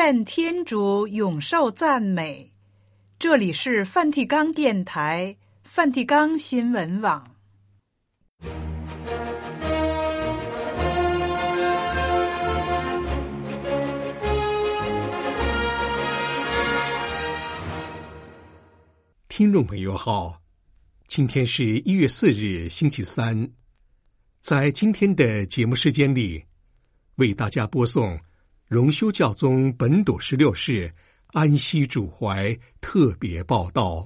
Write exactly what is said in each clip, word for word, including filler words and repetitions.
愿天主永受赞美。这里是梵蒂冈电台、梵蒂冈新闻网。 听众朋友好，今天是一月四日，星期三。在今天的节目时间里，为大家播送荣休教宗本笃十六世安息主怀特别报道。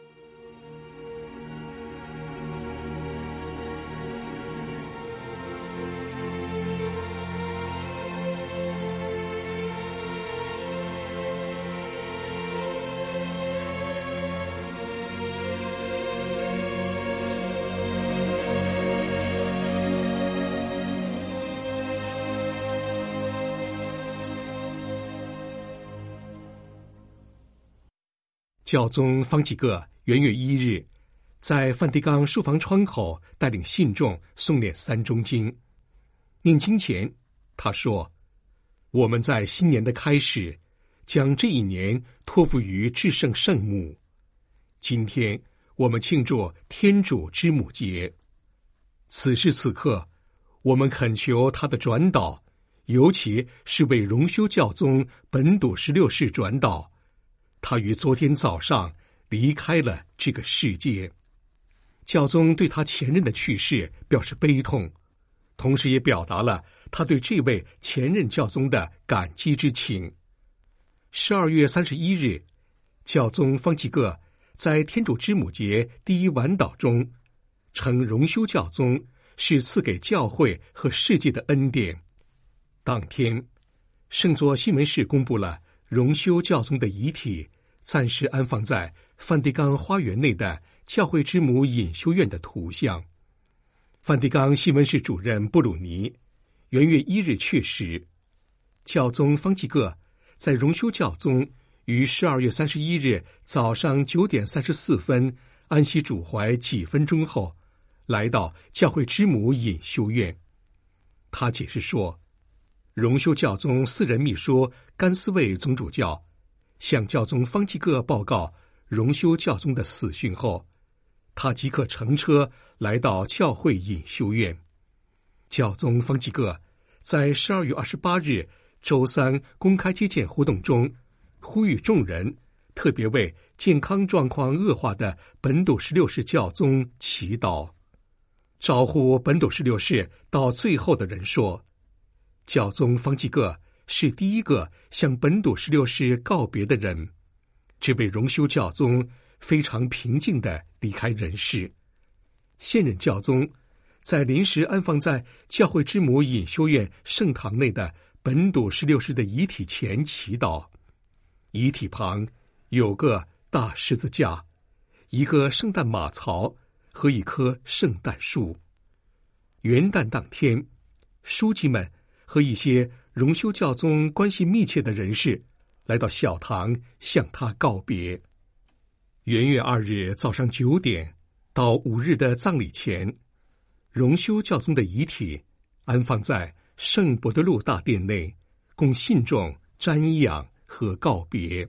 教宗方济各元月一日在梵蒂冈书房窗口带领信众诵念三中经。念经前他说，我们在新年的开始将这一年托付于至圣圣母。今天我们庆祝天主之母节，此时此刻我们恳求他的转导，尤其是为荣休教宗本笃十六世转导。他于昨天早上离开了这个世界。教宗对他前任的去世表示悲痛，同时也表达了他对这位前任教宗的感激之情。十二月三十一日，教宗方济各在天主之母节第一晚祷中称荣休教宗是赐给教会和世界的恩典。当天，圣座西门市公布了荣休教宗的遗体暂时安放在梵蒂冈花园内的教会之母隐修院的图像。梵蒂冈西门市主任布鲁尼元月一日确实，教宗方济各在荣休教宗于十二月三十一日早上九点三十四分安息主怀几分钟后，来到教会之母隐修院。他解释说，荣休教宗私人秘书甘斯卫总主教向教宗方济各报告荣休教宗的死讯后，他即刻乘车来到教会隐修院。教宗方济各在十二月二十八日周三公开接见活动中，呼吁众人特别为健康状况恶化的本笃十六世教宗祈祷。招呼本笃十六世到最后的人说，教宗方济各是第一个向本笃十六世告别的人。这位荣休教宗非常平静地离开人世。现任教宗在临时安放在教会之母隐修院圣堂内的本笃十六世的遗体前祈祷。遗体旁有个大十字架，一个圣诞马槽和一棵圣诞树。元旦当天，书记们和一些荣休教宗关系密切的人士来到小堂向他告别。元月二日早上九点到五日的葬礼前，荣休教宗的遗体安放在圣伯德禄大殿内，供信众瞻仰和告别。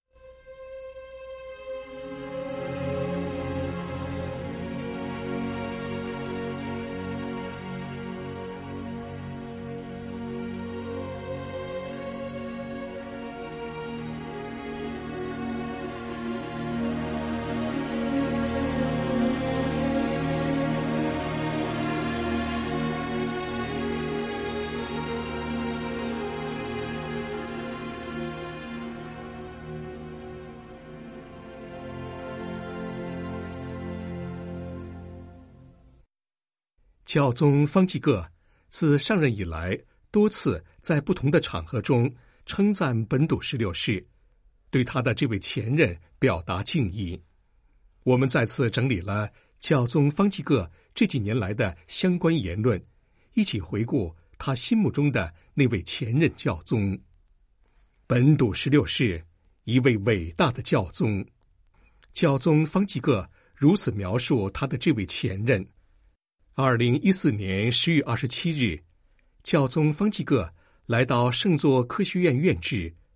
教宗方济各自上任以来，多次在不同的场合中称赞本笃十六世，对他的这位前任表达敬意。我们再次整理了教宗方济各这几年来的相关言论，一起回顾他心目中的那位前任教宗。本笃十六世，一位伟大的教宗。教宗方济各如此描述他的这位前任。二零一四年十月二十七日，教宗方济各来到圣座科学院院治，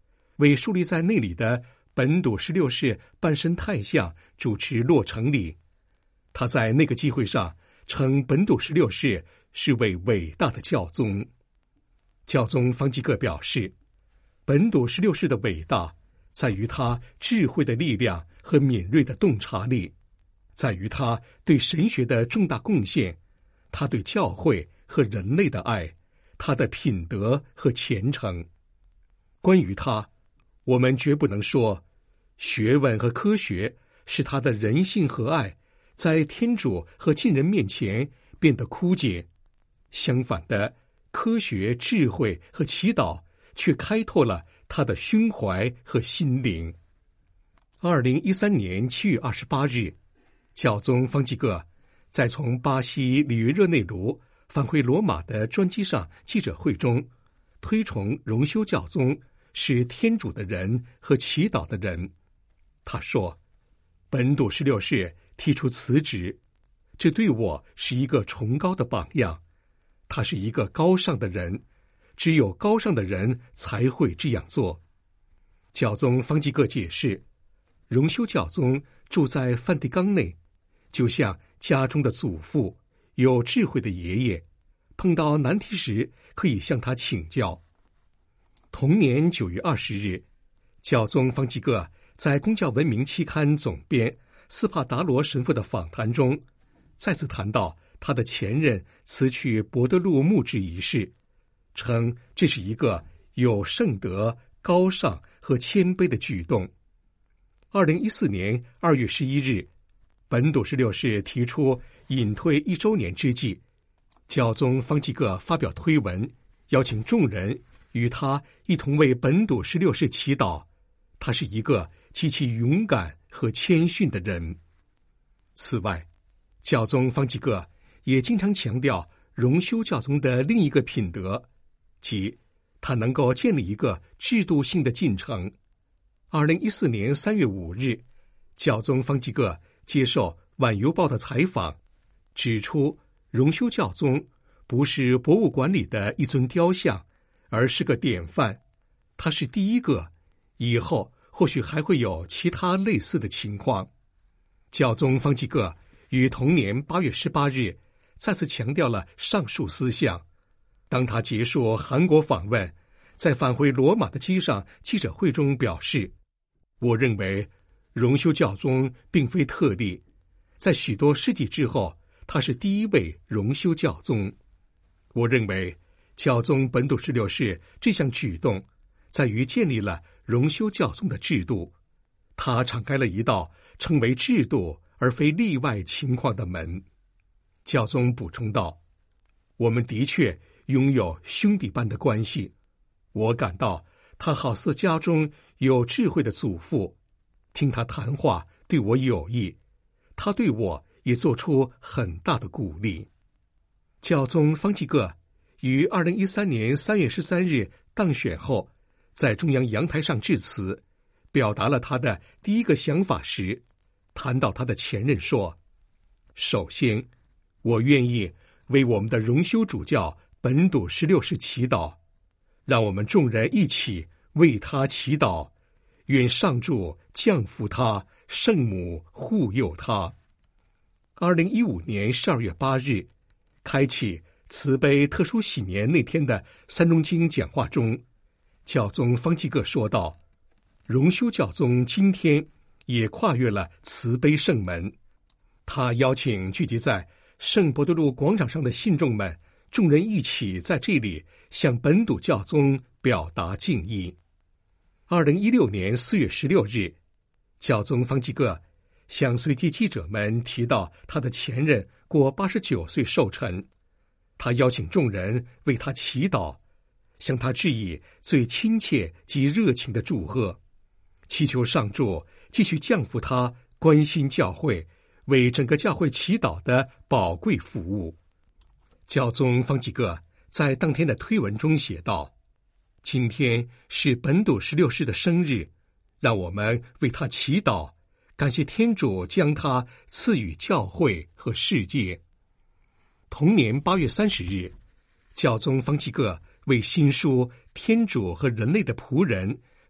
为树立在那里的本笃十六世半身太像主持落成礼。他在那个机会上称本笃十六世是位伟大的教宗。教宗方济各表示，本笃十六世的伟大在于他智慧的力量和敏锐的洞察力，在于他对神学的重大贡献，他对教会和人类的爱，他的品德和虔诚。关于他，我们绝不能说学问和科学使他的人性和爱在天主和近人面前变得枯竭，相反的，科学、智慧和祈祷却开拓了他的胸怀和心灵。二零一三年七月二十八日，教宗方济各在从巴西里约热内卢返回罗马的专机上记者会中，推崇荣休教宗是天主的人和祈祷的人。他说，本笃十六世提出辞职，这对我是一个崇高的榜样。他是一个高尚的人，只有高尚的人才会这样做。教宗方济各解释，荣休教宗住在梵蒂冈内，就像家中的祖父，有智慧的爷爷，碰到难题时可以向他请教。同年九月二十日，教宗方济各在公教文明期刊总编斯帕达罗神父的访谈中，再次谈到他的前任辞去博德禄牧职一事，称这是一个有圣德、高尚和谦卑的举动。二零一四年二月十一日，本笃十六世提出隐退一周年之际，教宗方济各发表推文，邀请众人与他一同为本笃十六世祈祷。他是一个极其勇敢和谦逊的人。此外，教宗方济各也经常强调荣休教宗的另一个品德，即他能够建立一个制度性的进程。二零一四年三月五日，教宗方济各接受《晚邮报》的采访，指出荣休教宗不是博物馆里的一尊雕像，而是个典范。他是第一个，以后或许还会有其他类似的情况。教宗方济各于同年八月十八日再次强调了上述思想。当他结束韩国访问，在返回罗马的机上记者会中表示，我认为荣休教宗并非特例，在许多世纪之后，他是第一位荣休教宗。我认为教宗本笃十六世这项举动在于建立了荣休教宗的制度，他敞开了一道成为制度而非例外情况的门。教宗补充道，我们的确拥有兄弟般的关系，我感到他好似家中有智慧的祖父，听他谈话对我有益，他对我也做出很大的鼓励。教宗方济各于二零一三年三月十三日当选后，在中央阳台上致辞，表达了他的第一个想法时，谈到他的前任说，首先，我愿意为我们的荣休主教本笃十六世祈祷，让我们众人一起为他祈祷，愿上主降福他，圣母护佑他。二零一五年十二月八日，开启慈悲特殊喜年那天的三中经讲话中，教宗方济各说道，荣休教宗今天也跨越了慈悲圣门，他邀请聚集在圣伯多禄广场上的信众们，众人一起在这里向本笃教宗表达敬意。二零一六年四月十六日，教宗方济各向随机记者们提到他的前任过八十九岁寿辰，他邀请众人为他祈祷，向他致以最亲切及热情的祝贺，祈求上主继续降福他关心教会，为整个教会祈祷的宝贵服务。教宗方济各在当天的推文中写道，今天是本笃十六世的生日，让我们为他祈祷，感谢天主将他赐予教会和世界。同年八月三十日，教宗方济各为新书《天主和人类的仆人》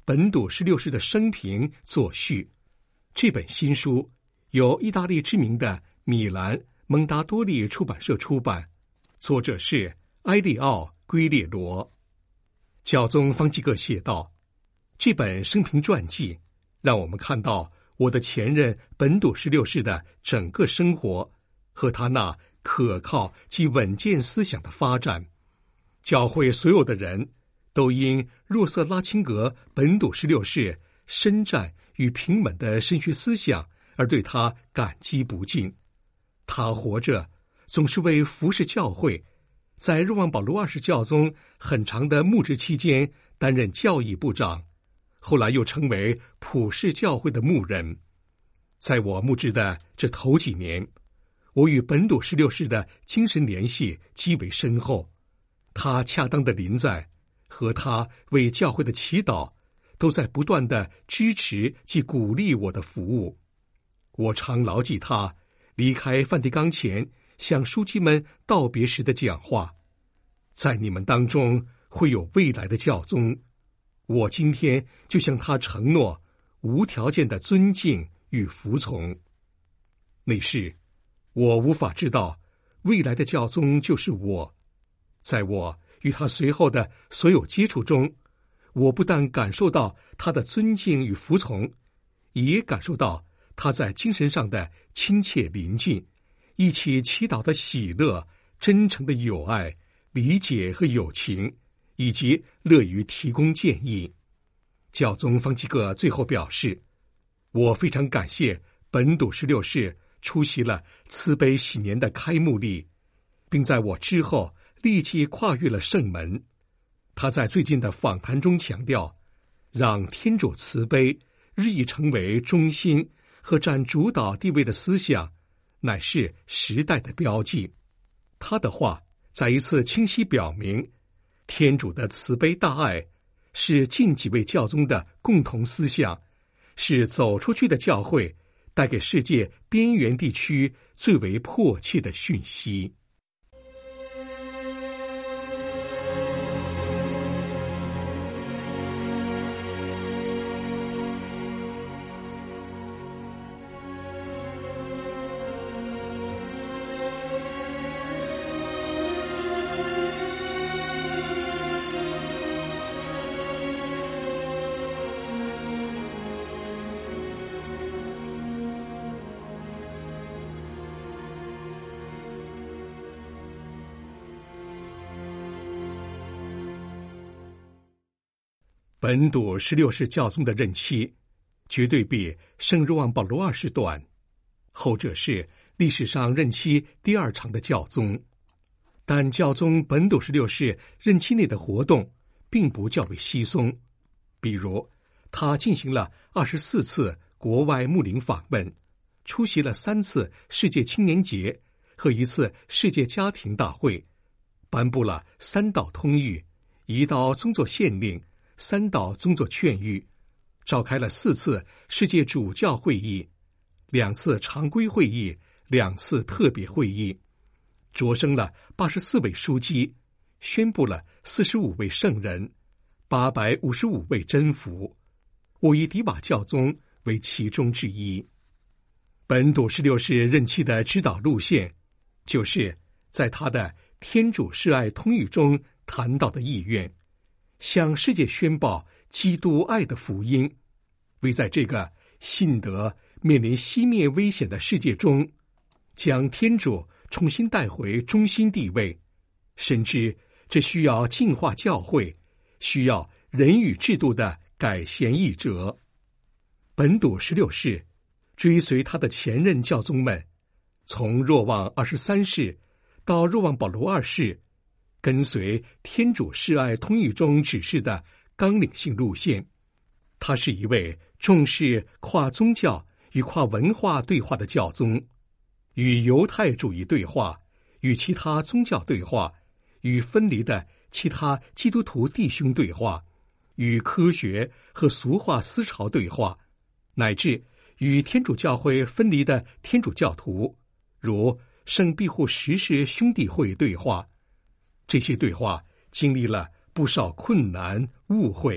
本笃十六世的生平作序。这本新书由意大利知名的米兰蒙达多利出版社出版，作者是埃利奥·圭列罗。教宗方济各写道，这本生平传记让我们看到我的前任本笃十六世的整个生活和他那可靠及稳健思想的发展。教会所有的人都因若瑟拉钦格本笃十六世深湛与平稳的神学思想而对他感激不尽。他活着总是为服侍教会，在若望保禄二世教宗很长的牧职期间担任教义部长，后来又成为普世教会的牧人。在我牧职的这头几年，我与本笃十六世的精神联系极为深厚，他恰当的临在和他为教会的祈祷都在不断的支持及鼓励我的服务。我常牢记他离开梵蒂冈前向书记们道别时的讲话，在你们当中会有未来的教宗，我今天就向他承诺无条件的尊敬与服从。那时我无法知道未来的教宗就是我，在我与他随后的所有接触中，我不但感受到他的尊敬与服从，也感受到他在精神上的亲切邻近，一起祈祷的喜乐，真诚的友爱、理解和友情，以及乐于提供建议。教宗方济各最后表示，我非常感谢本笃十六世出席了慈悲喜年的开幕礼，并在我之后立即跨越了圣门。他在最近的访谈中强调，让天主慈悲日益成为中心和占主导地位的思想，乃是时代的标记。他的话再一次清晰表明，天主的慈悲大爱是近几位教宗的共同思想，是走出去的教会带给世界边缘地区最为迫切的讯息。本笃十六世教宗的任期绝对比圣若望保禄二世短，后者是历史上任期第二长的教宗。但教宗本笃十六世任期内的活动并不较为稀松，比如他进行了二十四次国外牧灵访问，出席了三次世界青年节和一次世界家庭大会，颁布了三道通谕、一道宗座宪令、三道宗座劝谕，召开了四次世界主教会议，两次常规会议，两次特别会议，擢升了八十四位枢机，宣布了四十五位圣人，八百五十五位真福，我以迪瓦教宗为其中之一。本笃十六世任期的指导路线，就是在他的天主示爱通谕中谈到的意愿，向世界宣报基督爱的福音，为在这个信德面临熄灭危险的世界中，将天主重新带回中心地位，深知这需要净化教会，需要人与制度的改弦易辙。本笃十六世追随他的前任教宗们，从若望二十三世到若望保禄二世，跟随天主示爱通谕中指示的纲领性路线。他是一位重视跨宗教与跨文化对话的教宗，与犹太主义对话，与其他宗教对话，与分离的其他基督徒弟兄对话，与科学和俗化思潮对话，乃至与天主教会分离的天主教徒，如圣庇护十世兄弟会对话。这些对话经历了不少困难、误会，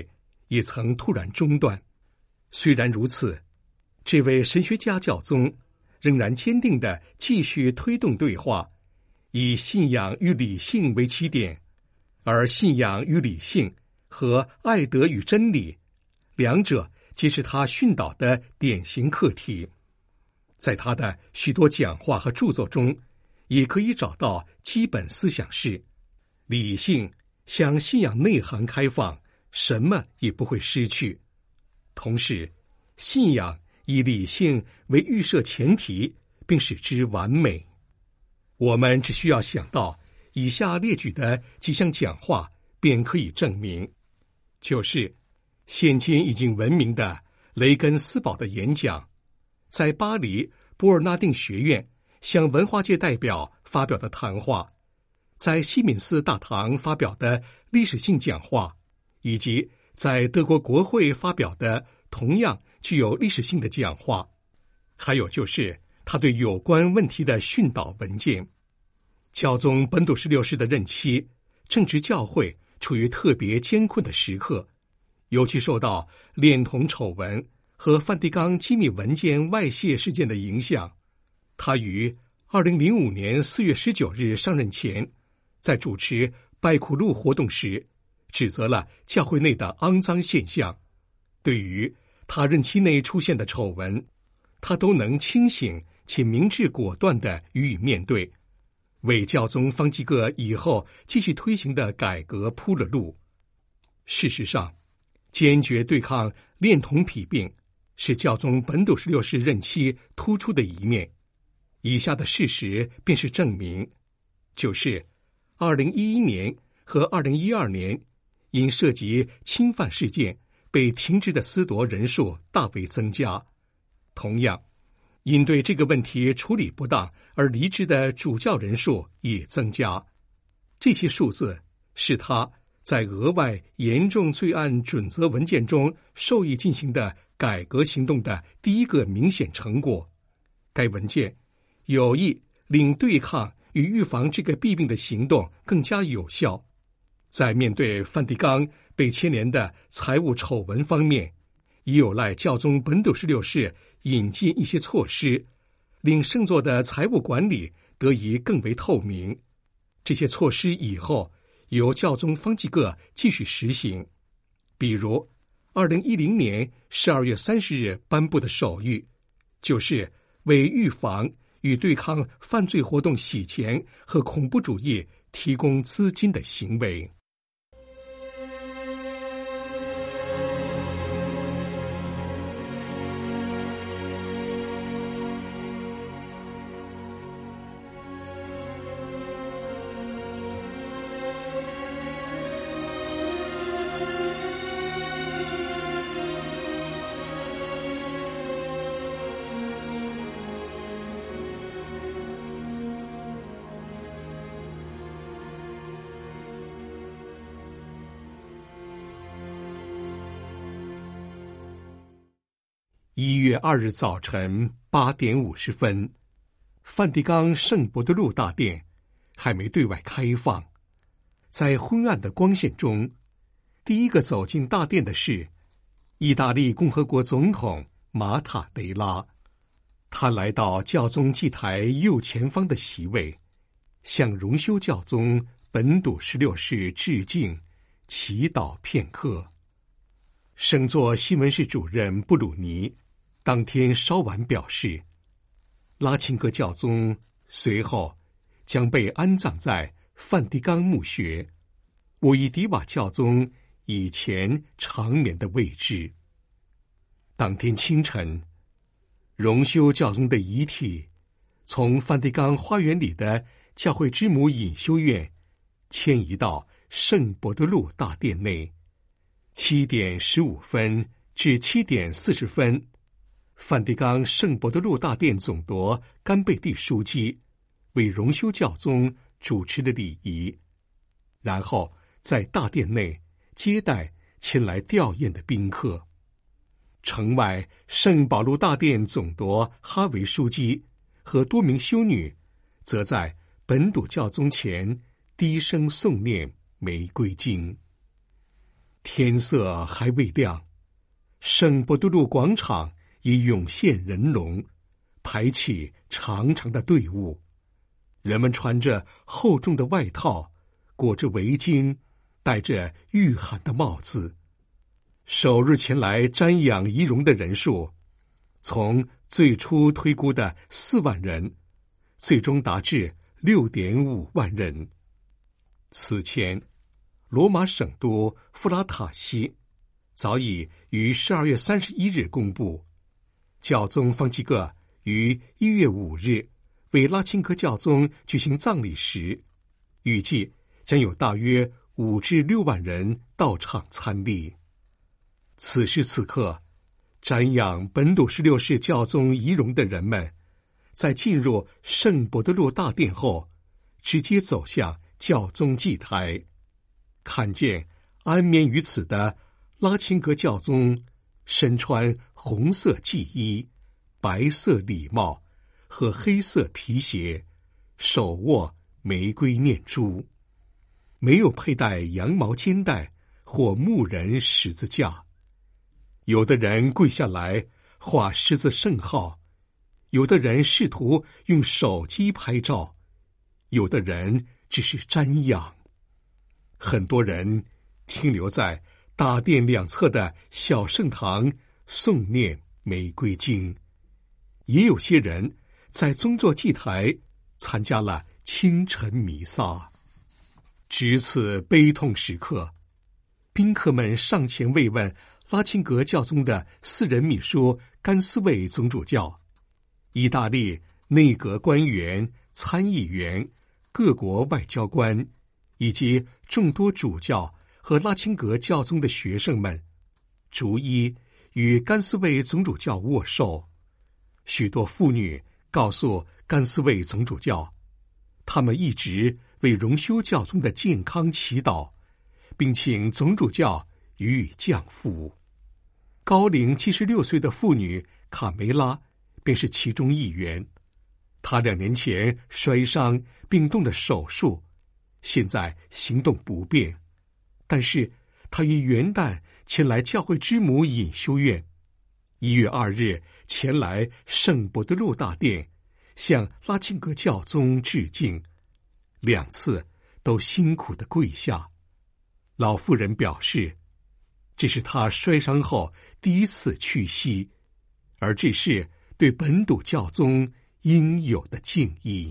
也曾突然中断。虽然如此，这位神学家教宗仍然坚定地继续推动对话，以信仰与理性为起点，而信仰与理性和爱德与真理，两者皆是他训导的典型课题。在他的许多讲话和著作中，也可以找到基本思想是：理性向信仰内涵开放，什么也不会失去。同时，信仰以理性为预设前提，并使之完美。我们只需要想到以下列举的几项讲话，便可以证明，就是现今已经闻名的雷根斯堡的演讲，在巴黎波尔纳定学院向文化界代表发表的谈话，在西敏寺大堂发表的历史性讲话，以及在德国国会发表的同样具有历史性的讲话，还有就是他对有关问题的训导文件。教宗本笃十六世的任期正值教会处于特别艰困的时刻，尤其受到恋童丑闻和梵蒂冈机密文件外泄事件的影响。他于二零零五年四月十九日上任前，在主持拜苦路活动时，指责了教会内的肮脏现象。对于他任期内出现的丑闻，他都能清醒且明智果断地予以面对，为教宗方济各以后继续推行的改革铺了路。事实上，坚决对抗恋童癖病是教宗本笃十六世任期突出的一面。以下的事实便是证明，就是二零一一年和二零一二年因涉及侵犯事件被停职的司铎人数大为增加，同样因对这个问题处理不当而离职的主教人数也增加。这些数字是他在额外严重罪案准则文件中授意进行的改革行动的第一个明显成果。该文件有意令对抗与预防这个弊病的行动更加有效。在面对梵蒂冈被牵连的财务丑闻方面，也有赖教宗本笃十六世引进一些措施，令圣座的财务管理得以更为透明。这些措施以后由教宗方济各继续实行，比如二零一零年十二月三十日颁布的手谕，就是为预防与对抗犯罪活动洗钱和恐怖主义提供资金的行为。一月二日早晨八点五十分，梵蒂冈圣伯多禄大殿还没对外开放。在昏暗的光线中，第一个走进大殿的是意大利共和国总统马塔雷拉。他来到教宗祭台右前方的席位，向荣休教宗本笃十六世致敬，祈祷片刻。圣座西门市主任布鲁尼当天稍晚表示，拉钦格教宗随后将被安葬在梵蒂冈墓穴，我以迪瓦教宗以前长眠的位置。当天清晨，荣休教宗的遗体从梵蒂冈花园里的教会之母隐修院迁移到圣伯多禄大殿内。七点十五分至七点四十分，梵蒂冈圣伯多禄大殿总铎甘贝蒂枢机为荣休教宗主持的礼仪，然后在大殿内接待前来吊唁的宾客。城外圣保禄大殿总铎哈维枢机和多名修女则在本笃教宗前低声诵念玫瑰经。 天色还未亮，圣伯多禄广场已涌现人龙，排起长长的队伍。人们穿着厚重的外套，裹着围巾，戴着御寒的帽子。首日前来瞻仰仪容的人数，从最初推估的四万人，最终达至六点五万人。此前，罗马省都弗拉塔西早已于十二月三十一日公布，教宗方济各于一月五日为拉钦格教宗举行葬礼时，预计将有大约五至六万人到场参礼。此时此刻，瞻仰本笃十六世教宗仪容的人们，在进入圣伯多禄大殿后，直接走向教宗祭台，看见安眠于此的拉钦格教宗身穿红色祭衣、白色礼帽和黑色皮鞋，手握玫瑰念珠，没有佩戴羊毛肩带或牧人十字架。有的人跪下来画十字圣号，有的人试图用手机拍照，有的人只是瞻仰。很多人停留在大殿两侧的小圣堂诵念玫瑰经，也有些人在宗座祭台参加了清晨弥撒。值此悲痛时刻，宾客们上前慰问拉钦格教宗的私人秘书甘斯卫总主教、意大利内阁官员、参议员、各国外交官以及众多主教和拉钦格教宗的学生们，逐一与甘斯卫总主教握手。许多妇女告诉甘斯卫总主教，他们一直为荣休教宗的健康祈祷，并请总主教予以降福。高龄七十六岁的妇女卡梅拉便是其中一员。她两年前摔伤并动了手术，现在行动不便，但是她于元旦前来教会之母隐修院，一月二日前来圣伯多禄大殿向拉钦格教宗致敬，两次都辛苦地跪下。老妇人表示，这是她摔伤后第一次屈膝，而这是对本笃教宗应有的敬意。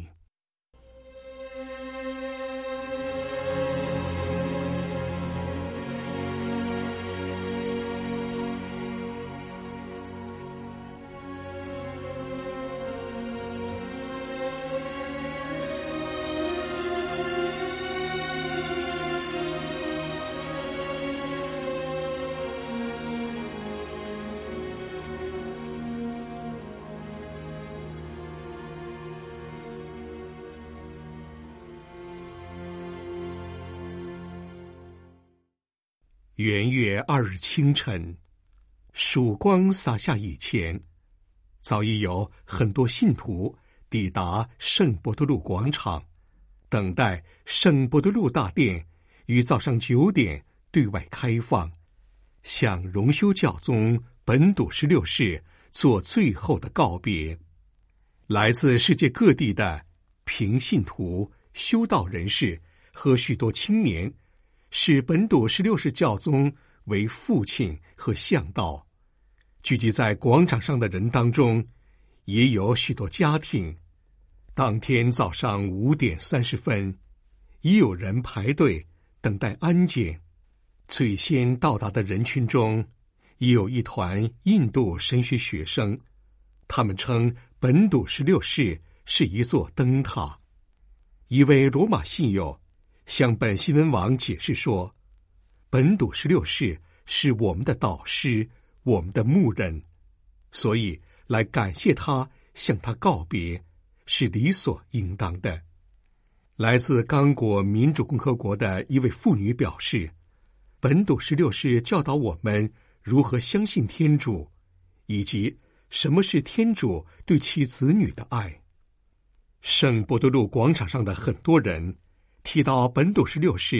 元月二日清晨，曙光洒下以前，早已有很多信徒抵达圣伯多禄广场，等待圣伯多禄大殿于早上九点对外开放，向荣休教宗本笃十六世做最后的告别。来自世界各地的平信徒、修道人士和许多青年，视本笃十六世教宗为父亲和向导。聚集在广场上的人当中，也有许多家庭。当天早上五点三十分，已有人排队等待安检。最先到达的人群中，也有一团印度神学学生，他们称本笃十六世是一座灯塔。一位罗马信友向本新闻网解释说，本笃十六世是我们的导师，我们的牧人，所以来感谢他，向他告别，是理所应当的。来自刚果民主共和国的一位妇女表示，本笃十六世教导我们如何相信天主，以及什么是天主对其子女的爱。圣伯多禄广场上的很多人提到本笃十六世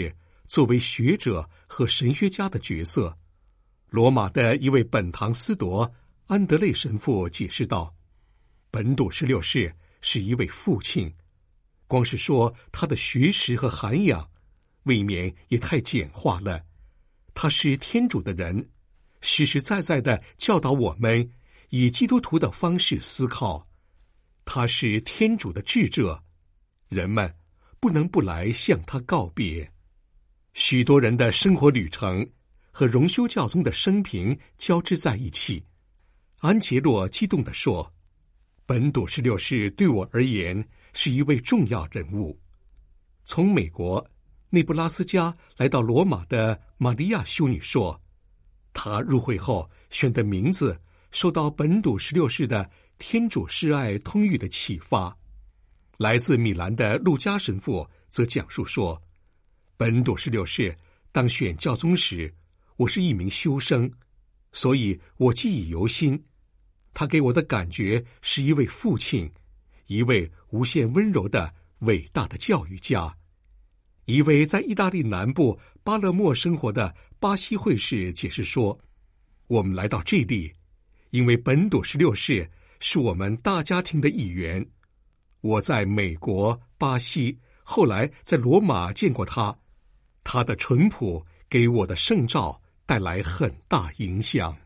作为学者和神学家的角色。罗马的一位本堂司铎安德烈神父解释道，本笃十六世是一位父亲，光是说他的学识和涵养未免也太简化了。他是天主的人，实实在在地教导我们以基督徒的方式思考。他是天主的智者，人们不能不来向他告别。许多人的生活旅程和荣休教宗的生平交织在一起。安杰洛激动地说，本笃十六世对我而言是一位重要人物。从美国内布拉斯加来到罗马的玛利亚修女说，她入会后选的名字受到本笃十六世的天主示爱通谕的启发。来自米兰的陆家神父则讲述说，本笃十六世当选教宗时，我是一名修生，所以我记忆犹新。他给我的感觉是一位父亲，一位无限温柔的伟大的教育家。一位在意大利南部巴勒莫生活的巴西会士解释说，我们来到这里，因为本笃十六世是我们大家庭的一员。我在美国、巴西，后来在罗马见过他，他的淳朴给我的圣召带来很大影响。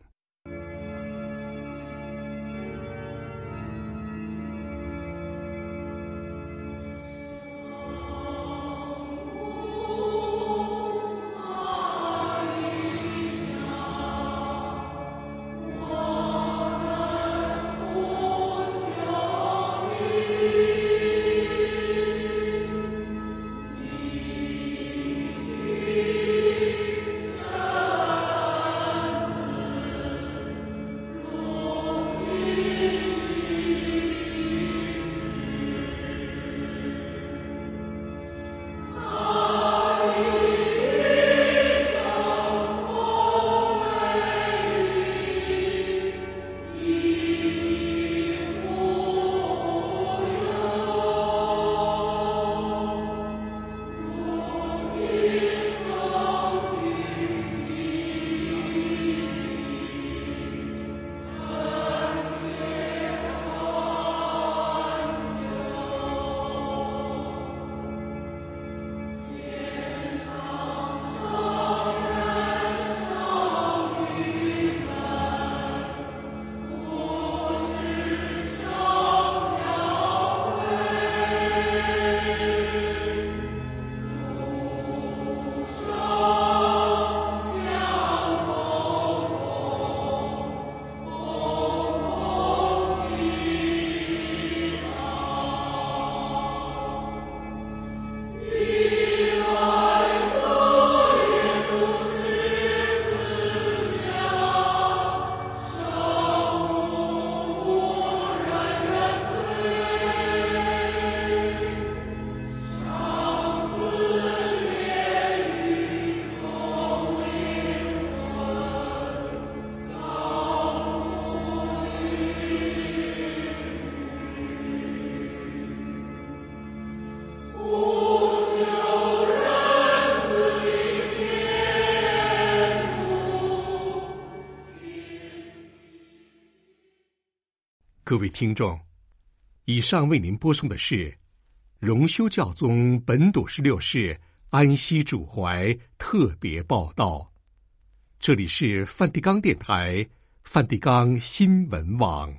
各位听众，以上为您播送的是荣休教宗本笃十六世安息主怀特别报道。这里是梵蒂冈电台梵蒂冈新闻网。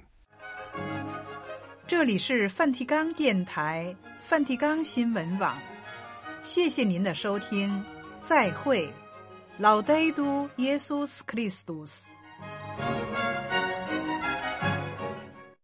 这里是梵蒂冈电台梵蒂冈新闻网。谢谢您的收听，再会。Laudetur Jesus Christus。